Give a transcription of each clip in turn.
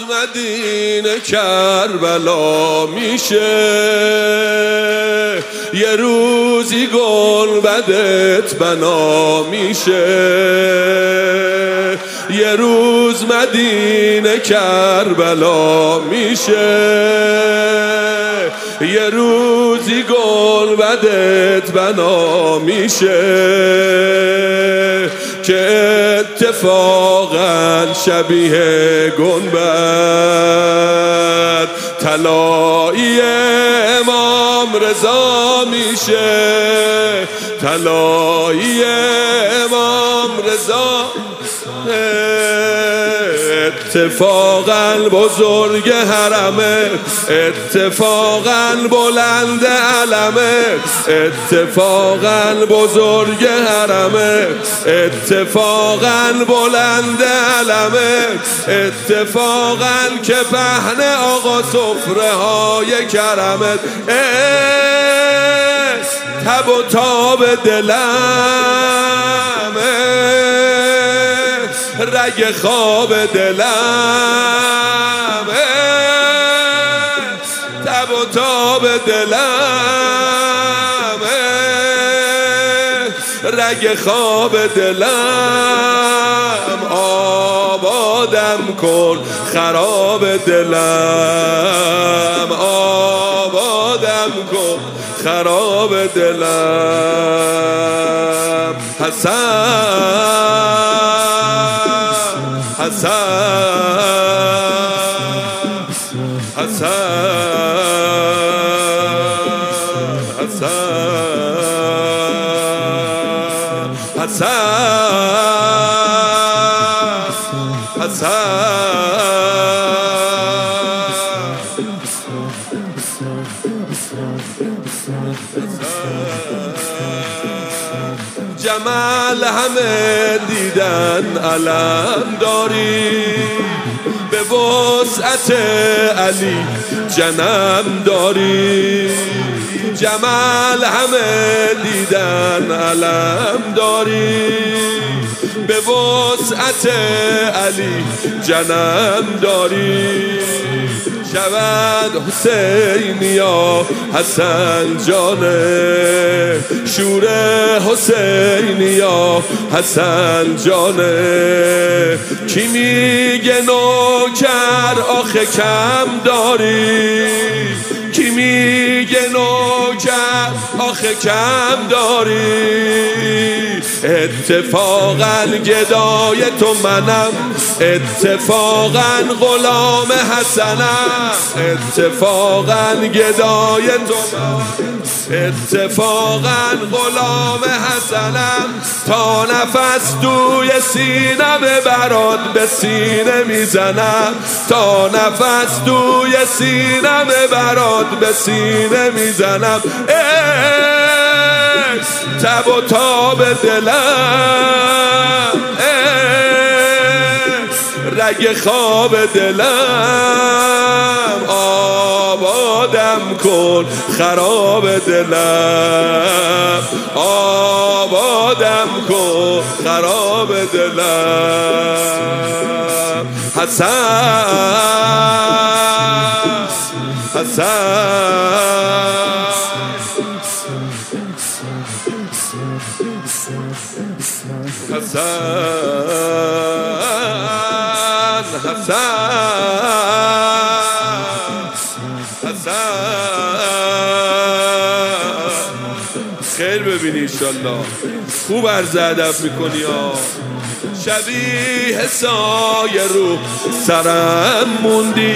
مدینه کربلا میشه، یه روزی گنبدت بنا میشه، یه روز مدینه کربلا میشه، یه روزی گنبدت بنا میشه که اتفاقا شبیه گنبد طلایی امام رضا میشه، طلایی امام رضا. اتفاقا بزرگ حرمه، اتفاقا بلند علمه، اتفاقا بزرگ حرمه، اتفاقا بلند علمه، اتفاقا که پهن آقا سفره های کرمت. تب و تاب دلمه، رگ خواب دلم، تب و تاب دلم، رگ خواب دلم. آبادم کن خراب دلم، آبادم کن خراب دلم. حسن حسن حسن حسن حسن جمال همه دیدن علم داری، به وسعت علی جنم داری. جمال همه دیدن علم داری، به وسعت علی جنم داری. شود حسینیا حسن جانه، شور حسینیا حسن جانه. کی میگه نوکر آخه کم داری، کی میگه نوکر آخه کم داری. اتفاقا گدای تو منم، اتفاقا غلام حسنم، اتفاقا گدای تو منم، اتفاقا غلام حسنم. تا نفس توی سینم برات به سینه میزنم، تا نفس توی سینم برات به سینه میزنم. تب و تاب دلم، رگ خواب دلم. آبادم کن خراب دلم، آبادم کن خراب دلم. حسن حسن حسن خیر ببینی انشالله. خوب عرض ادب میکنی ها. شبیه سایه رو سرم موندی،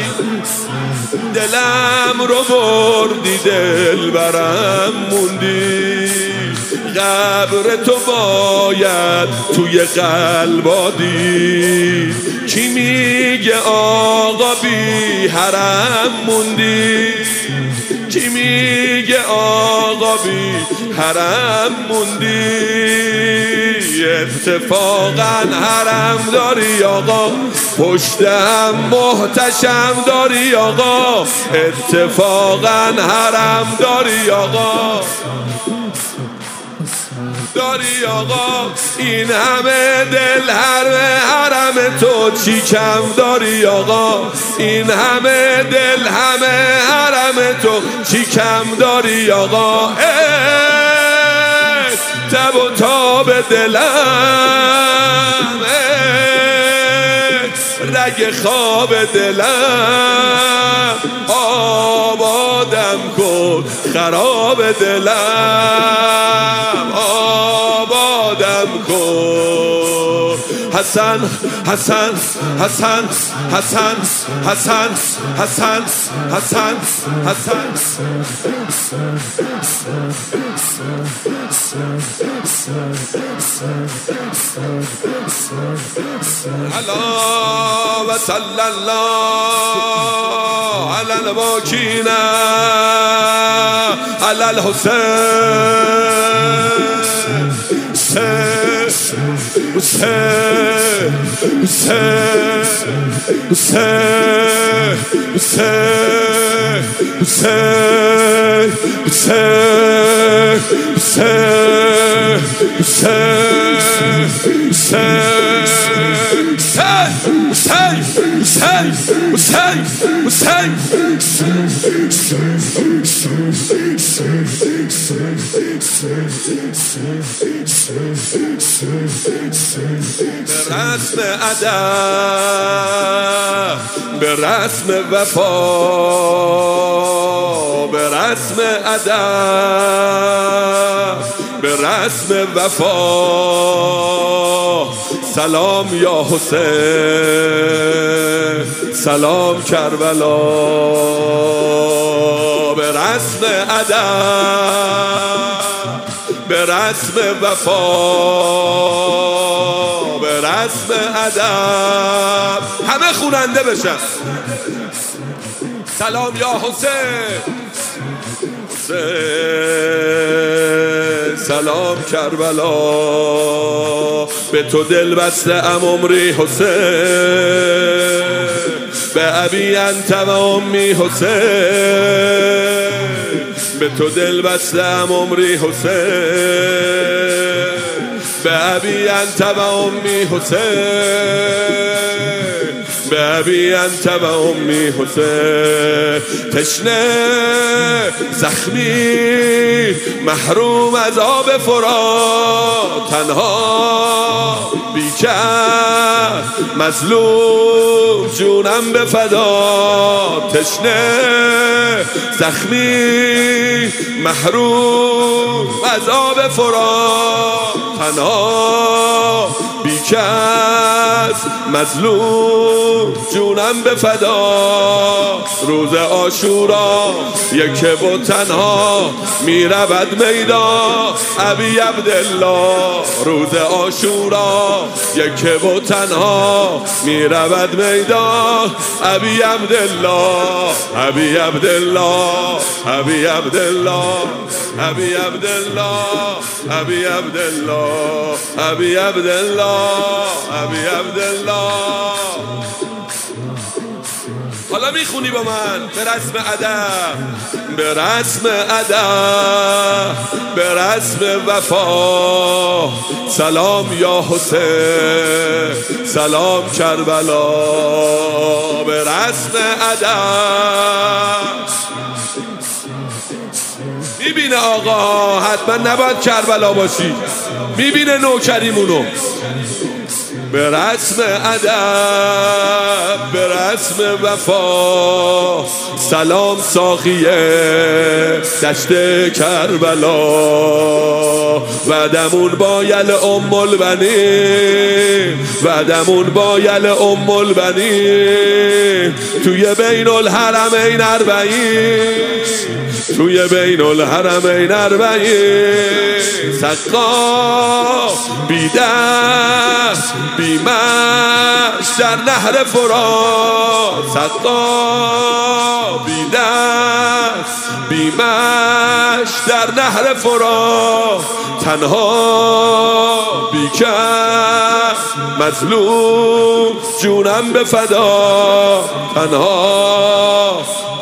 دلم رو بردی دل برم موندی. قبر تو باید توی قلبا دید، کی میگه آقا بی حرم موندی، کی میگه آقا بی حرم موندی. اتفاقا حرم داری آقا، پشت هم محتشم داری آقا، اتفاقا حرم داری آقا، داری آقا؟ این همه دل حرم تو چی کم داری آقا؟ این همه دل حرم تو چی کم داری آقا؟ تب و تاب دلم، رگ خواب دلم، آبادم کن خراب دلم، آبادم کن. حسن حسن حسن حسن حسن حسن حسن حسن الله و صلی الله علی الواکین علی به رسم ادب، به رسم وفا، به رسم ادب، به رسم وفا، سلام یا حسین، سلام کربلا. به رسم ادب، به رسم وفا، به رسم ادب، همه خوننده بشن. سلام یا حسین، حسین سلام کربلا. به تو دل بسته ام عمری حسین، به ابی انت و امی حسین. به تو دل بسته ام عمری حسین، به ابی انت و امی حسین، به ابی انت و امی حسین. تشنه زخمی محروم از آب فرات، تنها بیکر مظلوم جونم به فدا. تشنه زخمی محروم از آب فرات، تنها بیکس مظلوم جونم به فدا. روز عاشورا یک و تنها می رود میدان ابی عبدالله. روز عاشورا یک و تنها می رود میدان ابی عبدالله، ابی عبدالله، ابی عبدالله، ابی عبدالله، ابی عبدالله، ابی عبدالله، ابی عبدالله. حالا میخونی با من به رسم ادب، به رسم ادب، به رسم وفا، سلام یا حسین، سلام کربلا. به رسم ادب میبینه آقا، حتما نباید کربلا باشی، میبینه نوکریمونو. به رسم ادب، به رسم وفا، سلام ساقیه دشت کربلا. بعدمون با یل ام البنین، بعدمون با یل ام البنین، توی بین الحرمین اربعین، توی بین الحرمین اربعین. سقا بی دست بی مش در نهر فرات، سقا بی دست بی مش در نهر فرات، تنها بیکس مظلوم جونم به فدا، تنها